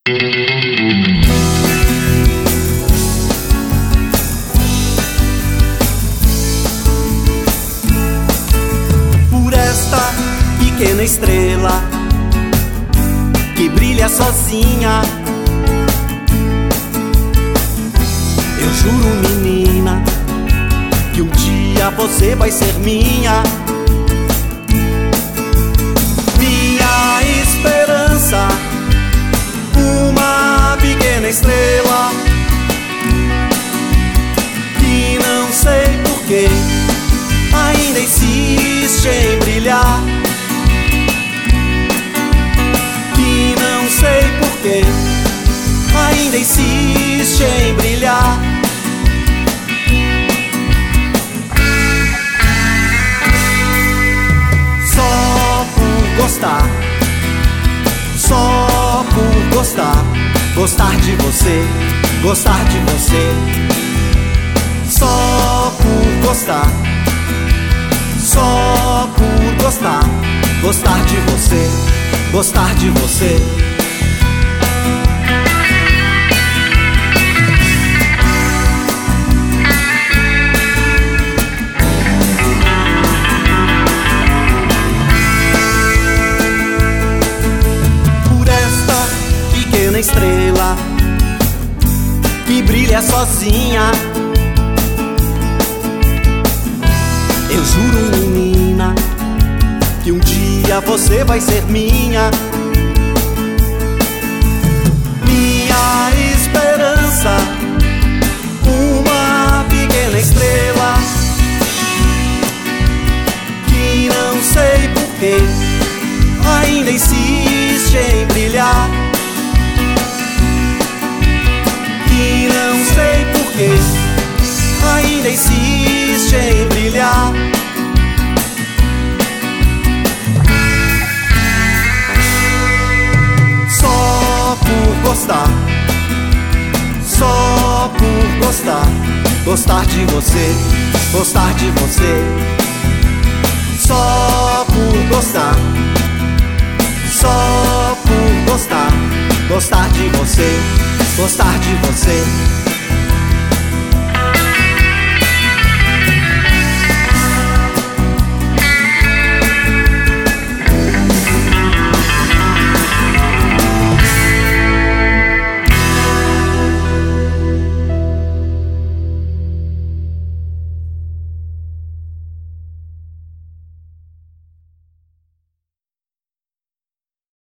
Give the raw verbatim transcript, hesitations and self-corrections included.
Por esta pequena estrela que brilha sozinha, eu juro, menina, que um dia você vai ser minha. Minha esperança, uma pequena estrela que não sei porquê ainda insiste em brilhar. Que não sei porquê ainda insiste em brilhar. Só por gostar, só por gostar, gostar de você, gostar de você. Só por gostar, só por gostar, gostar de você, gostar de você. Por esta pequena estrela que brilha sozinha, eu juro, menina, que um dia você vai ser minha. Minha esperança, uma pequena estrela que não sei porquê ainda insiste em brilhar. Que não sei porquê ainda insiste em brilhar. Só por gostar, só por gostar, gostar de você, gostar de você. Só por gostar, só por gostar, gostar de você, gostar de você.